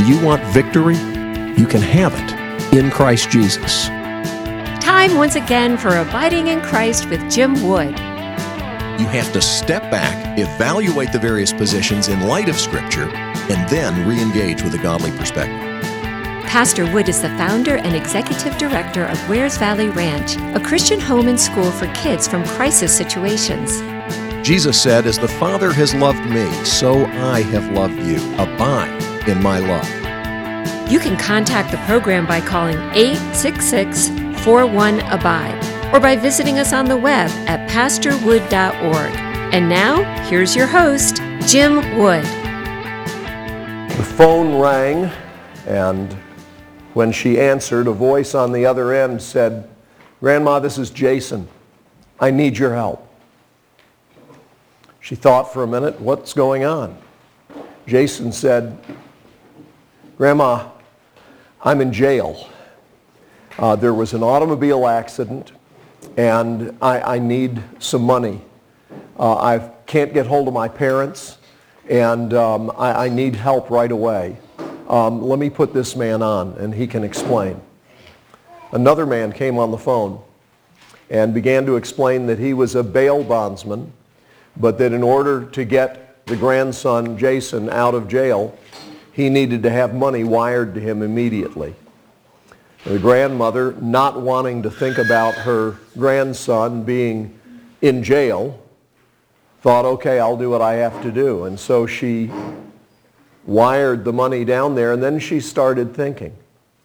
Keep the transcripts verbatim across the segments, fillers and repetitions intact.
Do you want victory? You can have it in Christ Jesus. Time once again for Abiding in Christ with Jim Wood. You have to step back, evaluate the various positions in light of Scripture, and then re-engage with a godly perspective. Pastor Wood is the founder and executive director of Wares Valley Ranch, a Christian home and school for kids from crisis situations. Jesus said, "As the Father has loved me, so I have loved you. Abide in my love." You can contact the program by calling eight six six, four one, abide or by visiting us on the web at pastor wood dot org. And now, here's your host, Jim Wood. The phone rang, and when she answered, a voice on the other end said, "Grandma, this is Jason. I need your help." She thought for a minute, what's going on? Jason said, "Grandma, I'm in jail. Uh, there was an automobile accident, and I, I need some money. Uh, I can't get hold of my parents, and um, I, I need help right away. Um, let me put this man on, and he can explain." Another man came on the phone and began to explain that he was a bail bondsman, but that in order to get the grandson, Jason, out of jail, he needed to have money wired to him immediately. The grandmother, not wanting to think about her grandson being in jail, thought, okay, I'll do what I have to do. And so she wired the money down there, and then she started thinking,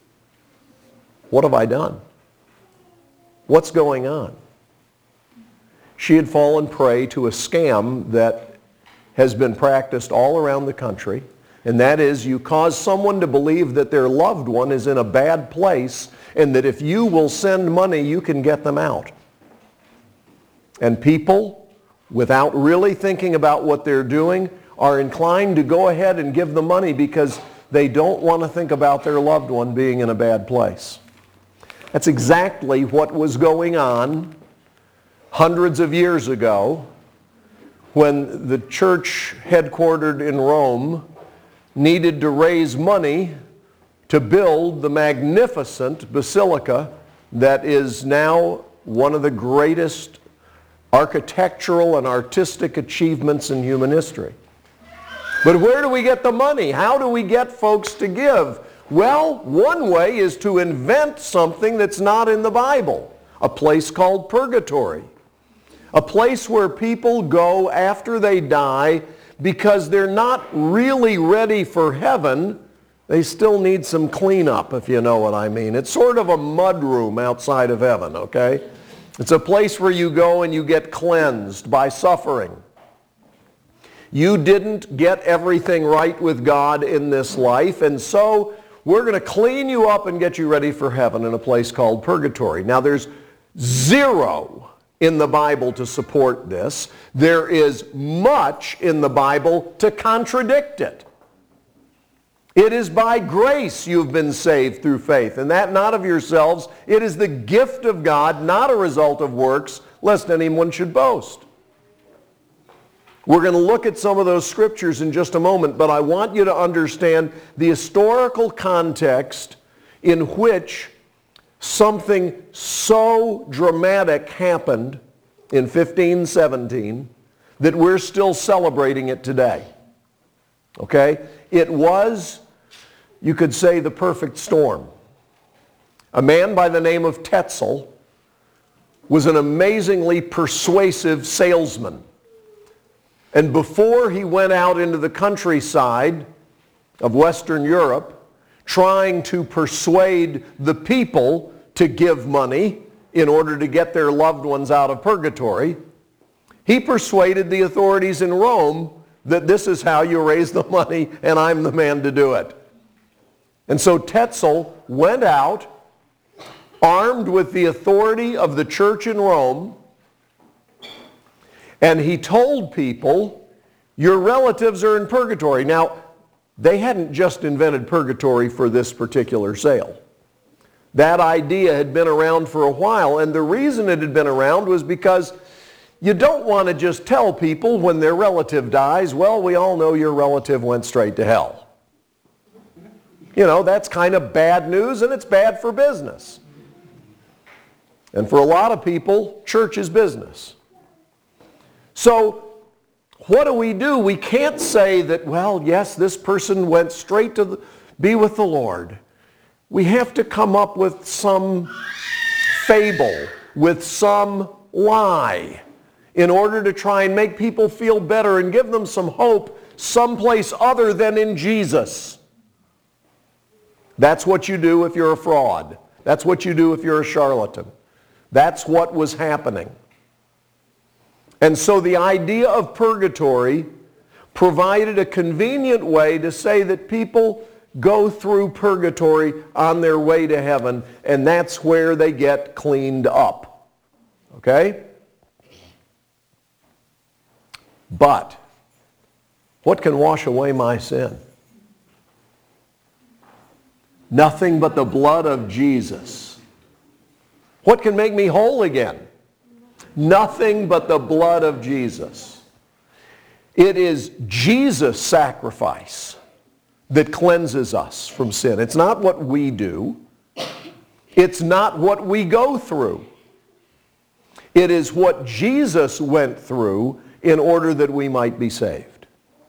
what have I done? What's going on? She had fallen prey to a scam that has been practiced all around the country, and that is you cause someone to believe that their loved one is in a bad place and that if you will send money, you can get them out. And people, without really thinking about what they're doing, are inclined to go ahead and give the money because they don't want to think about their loved one being in a bad place. That's exactly what was going on hundreds of years ago when the church headquartered in Rome needed to raise money to build the magnificent basilica that is now one of the greatest architectural and artistic achievements in human history. But where do we get the money? How do we get folks to give? Well, one way is to invent something that's not in the Bible, a place called purgatory, a place where people go after they die because they're not really ready for heaven. They still need some cleanup, if you know what I mean. It's sort of a mud room outside of heaven, okay? It's a place where you go and you get cleansed by suffering. You didn't get everything right with God in this life, and so we're going to clean you up and get you ready for heaven in a place called purgatory. Now, there's zero in the Bible to support this. There is much in the Bible to contradict it. It is by grace you've been saved through faith, and that not of yourselves. It is the gift of God, not a result of works, lest anyone should boast. We're going to look at some of those scriptures in just a moment, but I want you to understand the historical context in which something so dramatic happened in fifteen seventeen that we're still celebrating it today. Okay? It was, you could say, the perfect storm. A man by the name of Tetzel was an amazingly persuasive salesman. And before he went out into the countryside of Western Europe, trying to persuade the people to give money in order to get their loved ones out of purgatory, he persuaded the authorities in Rome that this is how you raise the money and I'm the man to do it. And so Tetzel went out armed with the authority of the church in Rome, and he told people, your relatives are in purgatory. Now, they hadn't just invented purgatory for this particular sale. That idea had been around for a while, and the reason it had been around was because you don't want to just tell people when their relative dies, well, we all know your relative went straight to hell. You know, that's kind of bad news, and it's bad for business. And for a lot of people, church is business. So, what do we do? We can't say that, well, yes, this person went straight to the, be with the Lord. We have to come up with some fable, with some lie, in order to try and make people feel better and give them some hope someplace other than in Jesus. That's what you do if you're a fraud. That's what you do if you're a charlatan. That's what was happening. And so the idea of purgatory provided a convenient way to say that people go through purgatory on their way to heaven, and that's where they get cleaned up. Okay? But what can wash away my sin? Nothing but the blood of Jesus. What can make me whole again? Nothing but the blood of Jesus. It is Jesus' sacrifice that cleanses us from sin. It's not what we do. It's not what we go through. It is what Jesus went through in order that we might be saved.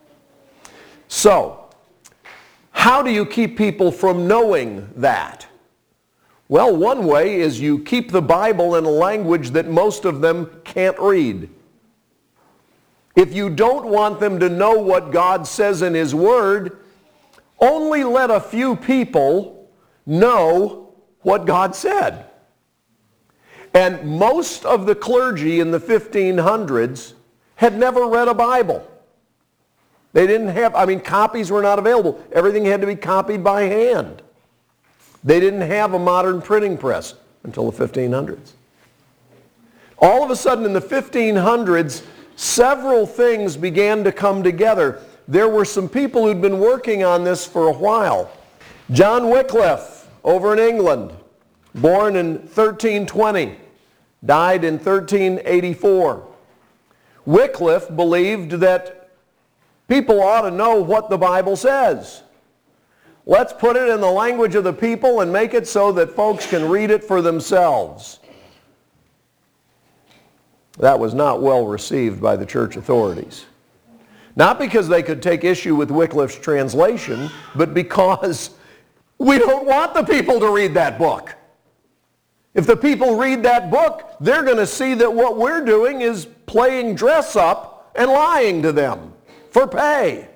So, how do you keep people from knowing that? Well, one way is you keep the Bible in a language that most of them can't read. If you don't want them to know what God says in His Word, only let a few people know what God said. And most of the clergy in the fifteen hundreds had never read a Bible. They didn't have, I mean, copies were not available. Everything had to be copied by hand. They didn't have a modern printing press until the fifteen hundreds. All of a sudden in the fifteen hundreds, several things began to come together. There were some people who'd been working on this for a while. John Wycliffe over in England, born in thirteen twenty, died in thirteen eighty-four. Wycliffe believed that people ought to know what the Bible says. Let's put it in the language of the people and make it so that folks can read it for themselves. That was not well received by the church authorities. Not because they could take issue with Wycliffe's translation, but because we don't want the people to read that book. If the people read that book, they're going to see that what we're doing is playing dress up and lying to them for pay.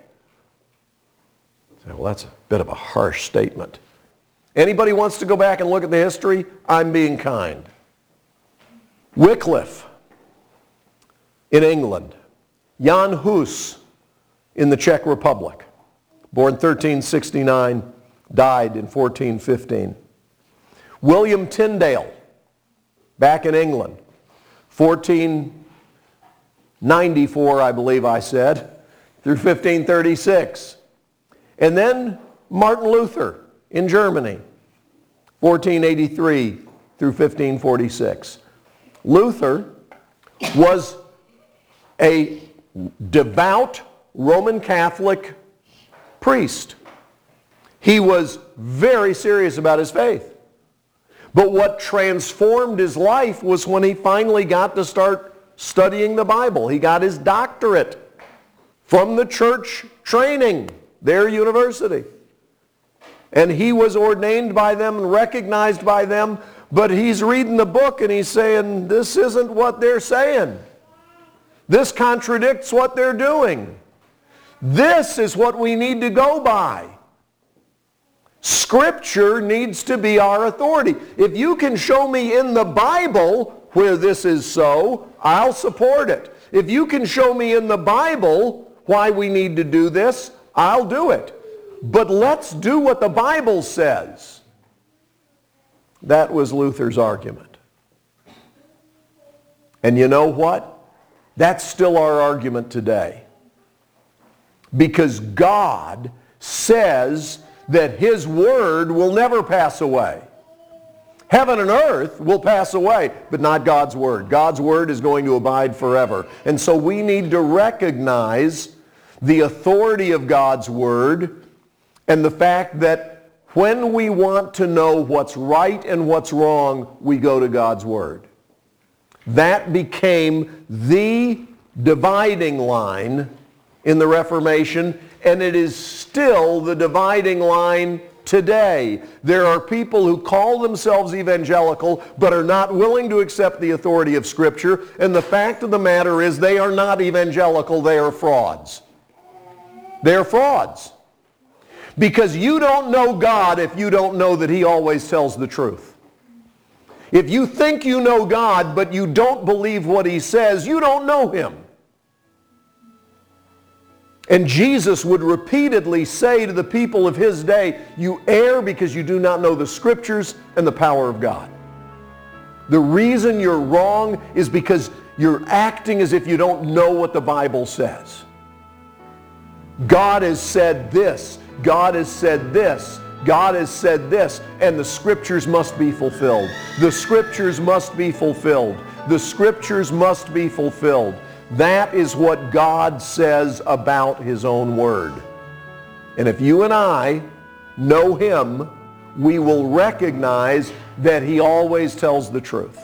Well, that's a bit of a harsh statement. Anybody wants to go back and look at the history? I'm being kind. Wycliffe in England. Jan Hus in the Czech Republic. Born thirteen sixty-nine, died in fourteen fifteen. William Tyndale, back in England. fourteen ninety-four, I believe I said, through fifteen thirty-six. And then Martin Luther in Germany, fourteen eighty-three through fifteen forty-six. Luther was a devout Roman Catholic priest. He was very serious about his faith. But what transformed his life was when he finally got to start studying the Bible. He got his doctorate from the church training, their university. And he was ordained by them and recognized by them, but he's reading the book and he's saying, this isn't what they're saying. This contradicts what they're doing. This is what we need to go by. Scripture needs to be our authority. If you can show me in the Bible where this is so, I'll support it. If you can show me in the Bible why we need to do this, I'll do it. But let's do what the Bible says. That was Luther's argument. And you know what? That's still our argument today. Because God says that His Word will never pass away. Heaven and earth will pass away, but not God's Word. God's Word is going to abide forever. And so we need to recognize the authority of God's Word and the fact that When we want to know what's right and what's wrong, we go to God's Word. That became the dividing line in the Reformation, and it is still the dividing line today. There are people who call themselves evangelical but are not willing to accept the authority of Scripture, and the fact of the matter is they are not evangelical, they are frauds. They are frauds. Because you don't know God if you don't know that He always tells the truth. If you think you know God but you don't believe what He says, you don't know Him. And Jesus would repeatedly say to the people of His day, you err because you do not know the Scriptures and the power of God. The reason you're wrong is because you're acting as if you don't know what the Bible says. God has said this. God has said this. God has said this. And the Scriptures must be fulfilled. The Scriptures must be fulfilled. The Scriptures must be fulfilled. That is what God says about His own Word. And if you and I know Him, we will recognize that He always tells the truth.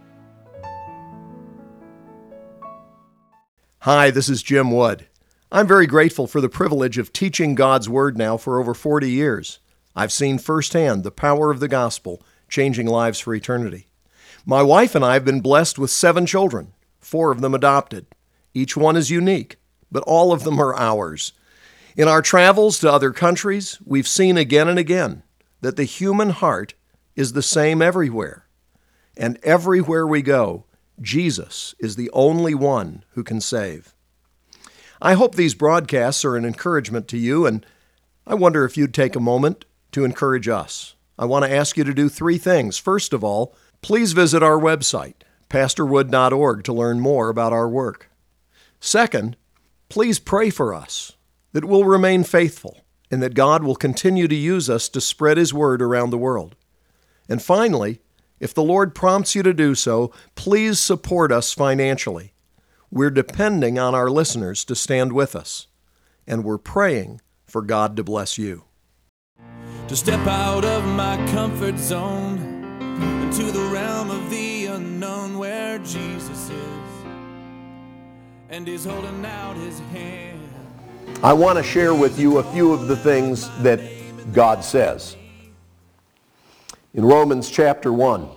Hi, this is Jim Wood. I'm very grateful for the privilege of teaching God's Word now for over forty years. I've seen firsthand the power of the gospel changing lives for eternity. My wife and I have been blessed with seven children, four of them adopted. Each one is unique, but all of them are ours. In our travels to other countries, we've seen again and again that the human heart is the same everywhere. And everywhere we go, Jesus is the only one who can save. I hope these broadcasts are an encouragement to you, and I wonder if you'd take a moment to encourage us. I want to ask you to do three things. First of all, please visit our website, pastor wood dot org, to learn more about our work. Second, please pray for us that we'll remain faithful and that God will continue to use us to spread His Word around the world. And finally, if the Lord prompts you to do so, please support us financially. We're depending on our listeners to stand with us, and we're praying for God to bless you. To step out of my comfort zone into the realm of the unknown where Jesus is, and He's holding out His hand. I want to share with you a few of the things that God says. In Romans chapter one,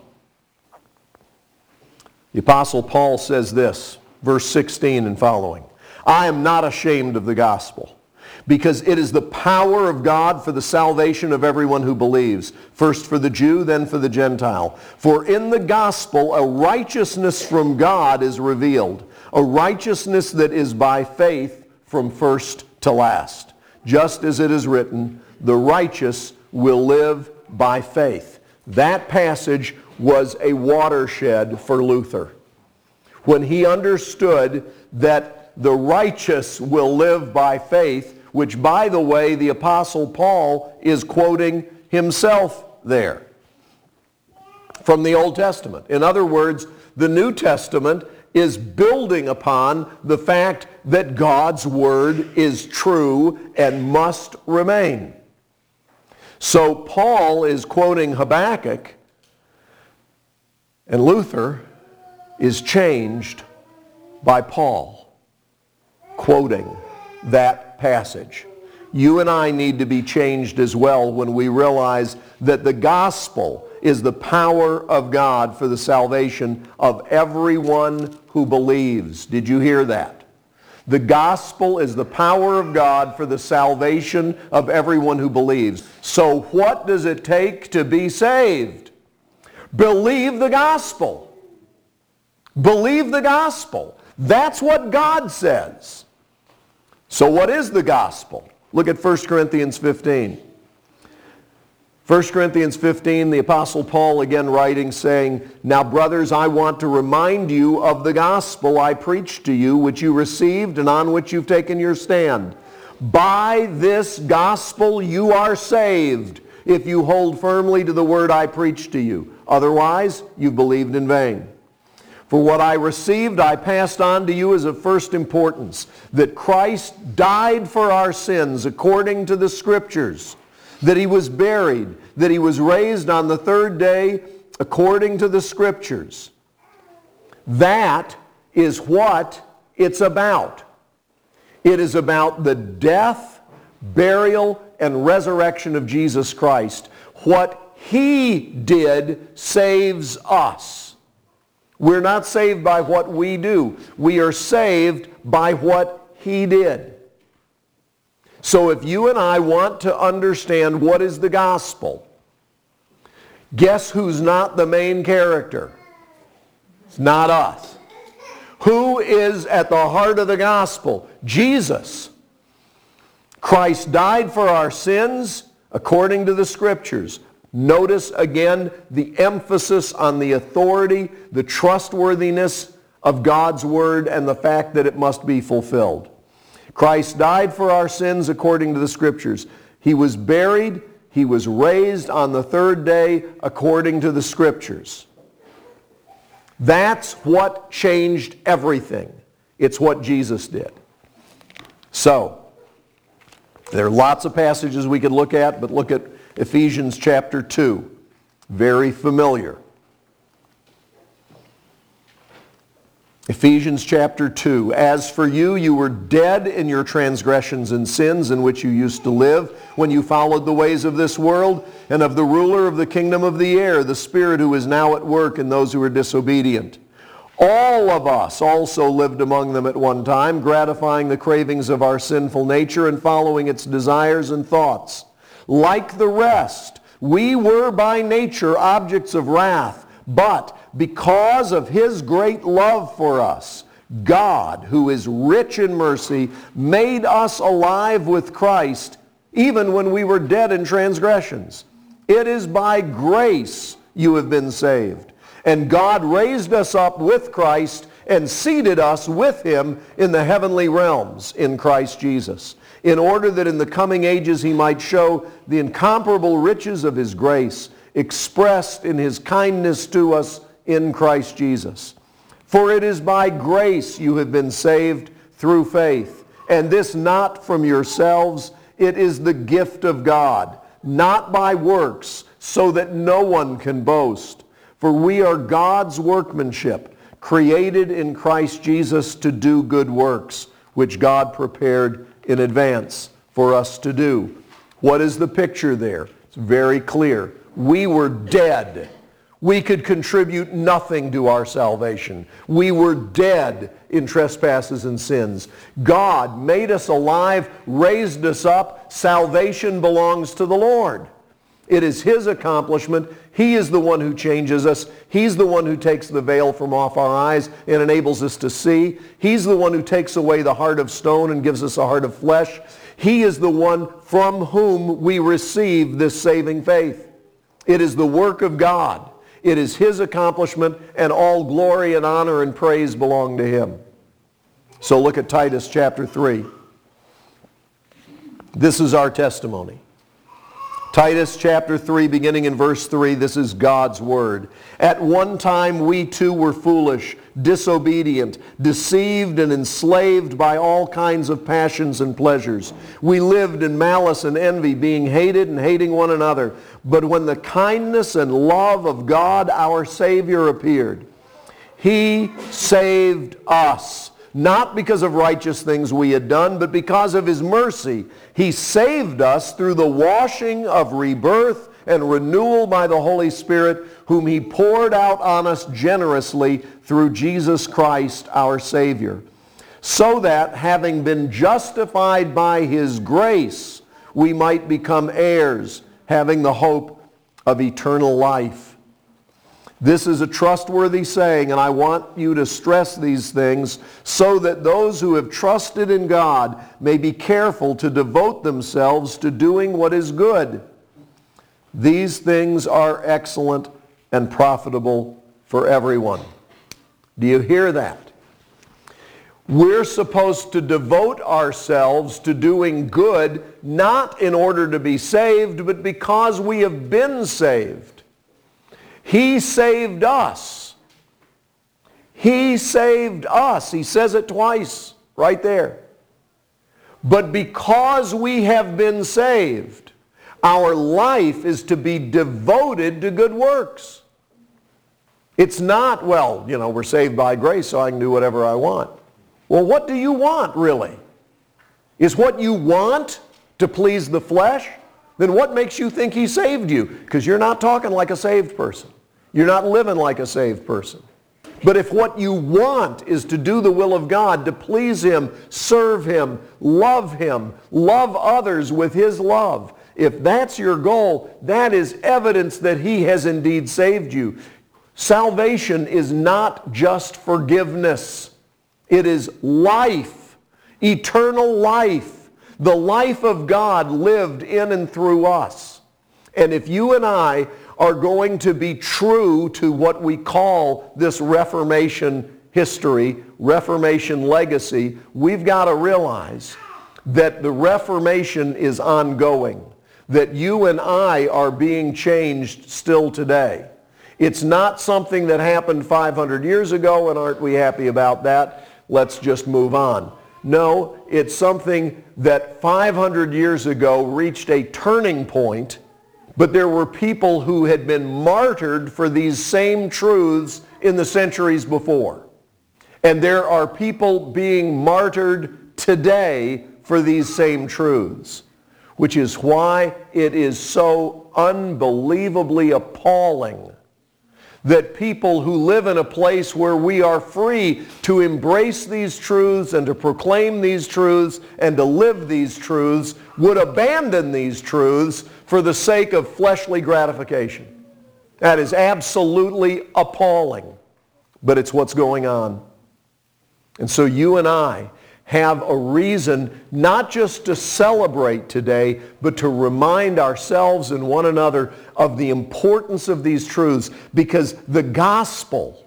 the Apostle Paul says this, verse sixteen and following. I am not ashamed of the gospel, because it is the power of God for the salvation of everyone who believes, first for the Jew, then for the Gentile. For in the gospel a righteousness from God is revealed, a righteousness that is by faith from first to last. Just as it is written, the righteous will live by faith. That passage was a watershed for Luther. When he understood that the righteous will live by faith, which, by the way, the Apostle Paul is quoting himself there from the Old Testament. In other words, the New Testament is building upon the fact that God's Word is true and must remain. So Paul is quoting Habakkuk, and Luther is changed by Paul quoting that passage. You and I need to be changed as well when we realize that the gospel is the power of God for the salvation of everyone who believes. Did you hear that? The gospel is the power of God for the salvation of everyone who believes. So what does it take to be saved? Believe the gospel. Believe the gospel. That's what God says. So what is the gospel? Look at First Corinthians fifteen. First Corinthians fifteen, the Apostle Paul again writing, saying, Now, brothers, I want to remind you of the gospel I preached to you, which you received and on which you've taken your stand. By this gospel you are saved, if you hold firmly to the word I preached to you. Otherwise, you believed in vain. For what I received, I passed on to you as of first importance, that Christ died for our sins according to the Scriptures, that he was buried, that he was raised on the third day according to the Scriptures. That is what it's about. It is about the death, burial, and resurrection of Jesus Christ. What he did saves us. We're not saved by what we do. We are saved by what he did. So if you and I want to understand what is the gospel, guess who's not the main character? It's not us. Who is at the heart of the gospel? Jesus. Christ died for our sins according to the Scriptures. Notice again the emphasis on the authority, the trustworthiness of God's Word, and the fact that it must be fulfilled. Christ died for our sins according to the Scriptures. He was buried. He was raised on the third day according to the Scriptures. That's what changed everything. It's what Jesus did. So, there are lots of passages we could look at, but look at Ephesians chapter two. Very familiar. Ephesians chapter two. As for you, you were dead in your transgressions and sins in which you used to live when you followed the ways of this world and of the ruler of the kingdom of the air, the Spirit who is now at work in those who are disobedient. All of us also lived among them at one time, gratifying the cravings of our sinful nature and following its desires and thoughts. Like the rest, we were by nature objects of wrath, but because of his great love for us, God, who is rich in mercy, made us alive with Christ, even when we were dead in transgressions. It is by grace you have been saved. And God raised us up with Christ and seated us with him in the heavenly realms in Christ Jesus, in order that in the coming ages he might show the incomparable riches of his grace expressed in his kindness to us in Christ Jesus. For it is by grace you have been saved through faith, and this not from yourselves, it is the gift of God, not by works, so that no one can boast. For we are God's workmanship, created in Christ Jesus to do good works, which God prepared in advance for us to do. What is the picture there? It's very clear. We were dead. We could contribute nothing to our salvation. We were dead in trespasses and sins. God made us alive, raised us up. Salvation belongs to the Lord. It is his accomplishment. He is the one who changes us. He's the one who takes the veil from off our eyes and enables us to see. He's the one who takes away the heart of stone and gives us a heart of flesh. He is the one from whom we receive this saving faith. It is the work of God. It is his accomplishment, and all glory and honor and praise belong to him. So look at Titus chapter three. This is our testimony. Titus chapter three, beginning in verse three, this is God's word. At one time we too were foolish, disobedient, deceived and enslaved by all kinds of passions and pleasures. We lived in malice and envy, being hated and hating one another. But when the kindness and love of God our Savior appeared, he saved us. Not because of righteous things we had done, but because of his mercy. He saved us through the washing of rebirth and renewal by the Holy Spirit, whom he poured out on us generously through Jesus Christ our Savior. So that, having been justified by his grace, we might become heirs, having the hope of eternal life. This is a trustworthy saying, and I want you to stress these things so that those who have trusted in God may be careful to devote themselves to doing what is good. These things are excellent and profitable for everyone. Do you hear that? We're supposed to devote ourselves to doing good, not in order to be saved, but because we have been saved. He saved us. He saved us. He says it twice right there. But because we have been saved, Our life is to be devoted to good works. It's not, well, you know, we're saved by grace so I can do whatever I want. Well, what do you want, really? Is what you want to please the flesh? Then what makes you think he saved you? Because you're not talking like a saved person. You're not living like a saved person. But if what you want is to do the will of God, to please him, serve him, love him, love others with his love, if that's your goal, that is evidence that he has indeed saved you. Salvation is not just forgiveness. It is life, eternal life, the life of God lived in and through us. And if you and I are going to be true to what we call this Reformation history, Reformation legacy, we've got to realize that the Reformation is ongoing, that you and I are being changed still today. It's not something that happened five hundred years ago, and aren't we happy about that? Let's just move on. No, it's something that five hundred years ago reached a turning point, but there were people who had been martyred for these same truths in the centuries before. And there are people being martyred today for these same truths, which is why it is so unbelievably appalling that people who live in a place where we are free to embrace these truths and to proclaim these truths and to live these truths would abandon these truths for the sake of fleshly gratification. That is absolutely appalling, but it's what's going on. And so you and I have a reason not just to celebrate today, but to remind ourselves and one another of the importance of these truths, because the gospel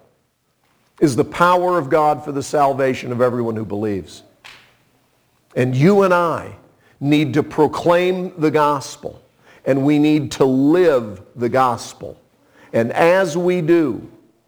is the power of God for the salvation of everyone who believes. And you and I need to proclaim the gospel, and we need to live the gospel. And as we do,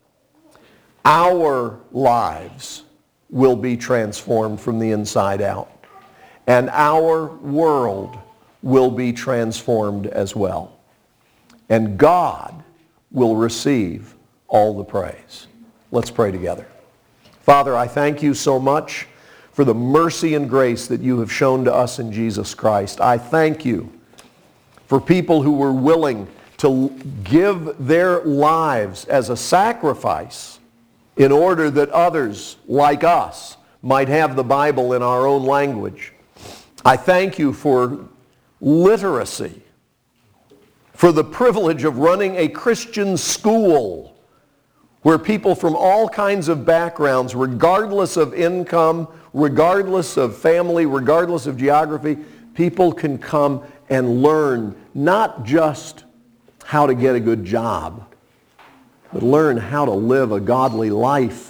our lives will be transformed from the inside out. And our world will be transformed as well. And God will receive all the praise. Let's pray together. Father, I thank you so much for the mercy and grace that you have shown to us in Jesus Christ. I thank you for people who were willing to give their lives as a sacrifice in order that others like us might have the Bible in our own language. I thank you for literacy, for the privilege of running a Christian school where people from all kinds of backgrounds, regardless of income, regardless of family, regardless of geography, people can come and learn not just how to get a good job, but learn how to live a godly life.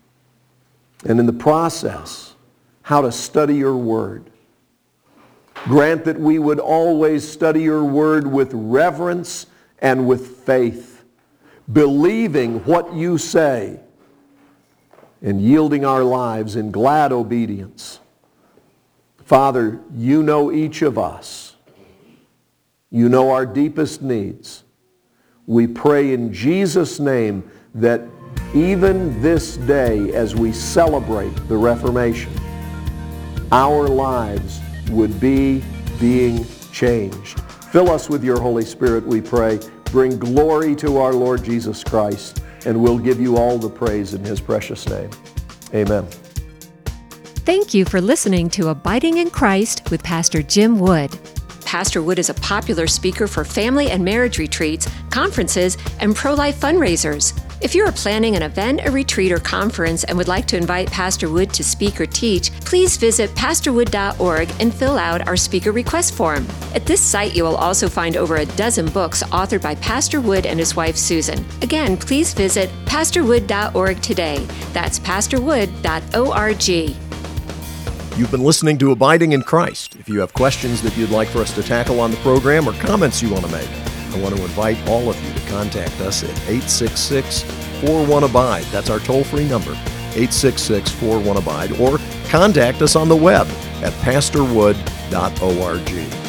And in the process, how to study your word. Grant that we would always study your word with reverence and with faith, believing what you say and yielding our lives in glad obedience. Father, you know each of us. You know our deepest needs. We pray in Jesus' name that even this day, as we celebrate the Reformation, our lives would be being changed. Fill us with your Holy Spirit, we pray. Bring glory to our Lord Jesus Christ, and we'll give you all the praise in his precious name. Amen. Thank you for listening to Abiding in Christ with Pastor Jim Wood. Pastor Wood is a popular speaker for family and marriage retreats, conferences, and pro-life fundraisers. If you are planning an event, a retreat, or conference and would like to invite Pastor Wood to speak or teach, please visit pastor wood dot org and fill out our speaker request form. At this site, you will also find over a dozen books authored by Pastor Wood and his wife, Susan. Again, please visit pastor wood dot org today. That's pastor wood dot org. You've been listening to Abiding in Christ. If you have questions that you'd like for us to tackle on the program or comments you want to make, I want to invite all of you to contact us at eight six six, four one, ABIDE. That's our toll-free number, eight six six, four one, ABIDE. Or contact us on the web at pastor wood dot org.